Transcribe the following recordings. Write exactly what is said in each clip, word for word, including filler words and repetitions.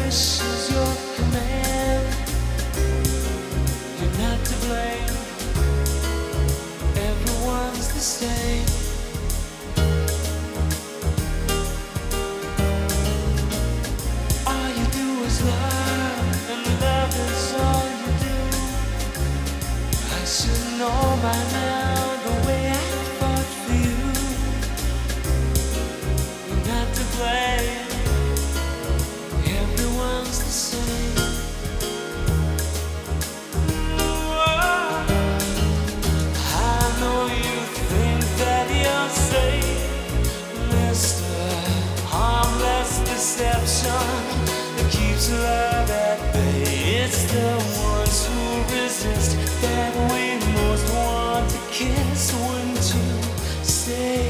wish is your command. You're not to blame. Everyone's the same. All you do is love, and love is all you do. I should know by now the way I fought for you. You're not to blame. Everyone's the same. I know you think that you're safe, Mister Harmless Deception that keeps love at bay. It's the ones who resist that we most want to kiss. Wouldn't you say?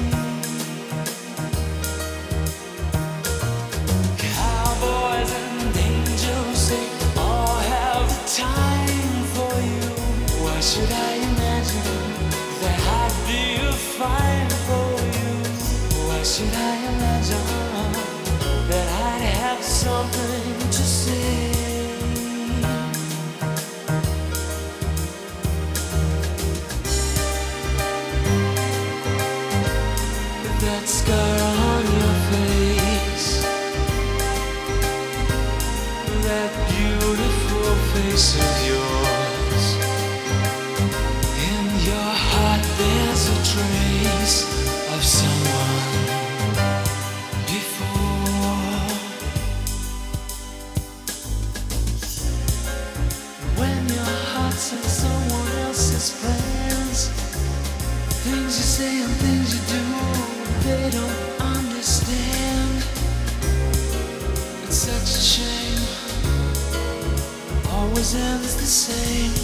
Cowboys and angels, they all have the time for you. Why should I imagine that I'd be fine for you? Why should I imagine that I'd have something to say? That scar on your face, that beautiful face of yours. In your heart there's a trace of someone before. When your heart's in someone else's plans, things you say and things you do, they don't understand. It's such a shame, always ends the same.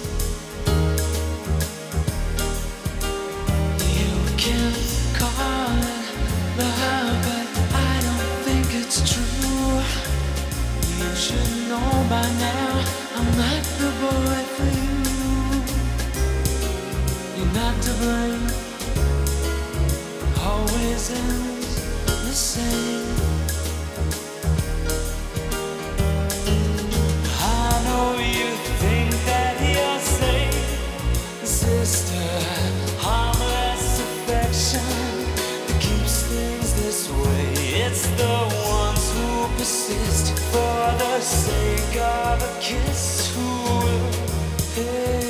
You can call it love, but I don't think it's true. You should know by now I'm not the boy for you. You're not to blame. Always ends the same. I know you think that you're safe, sister. Harmless affection that keeps things this way. It's the ones who persist for the sake of a kiss who will pay.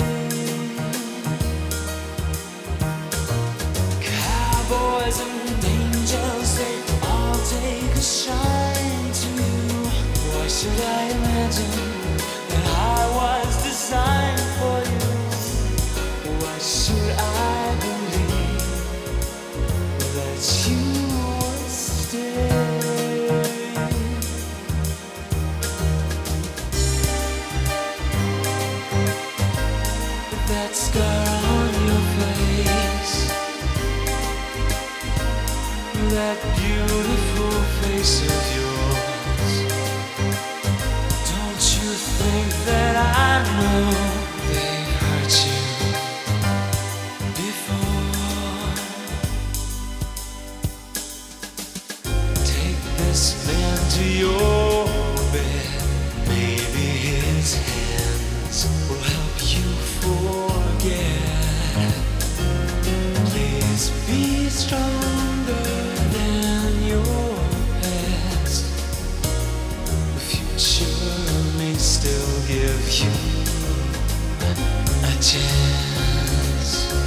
Boys and angels, they all take a shine to you. Why should I imagine that I was designed for you? Why should I believe that you would stay? That scar on your face, that beautiful face of yours. Don't you think that I know they've hurt you before? Take this man to your bed. Maybe his hands will help you forget. Please be stronger than your past. The future may still give you a chance.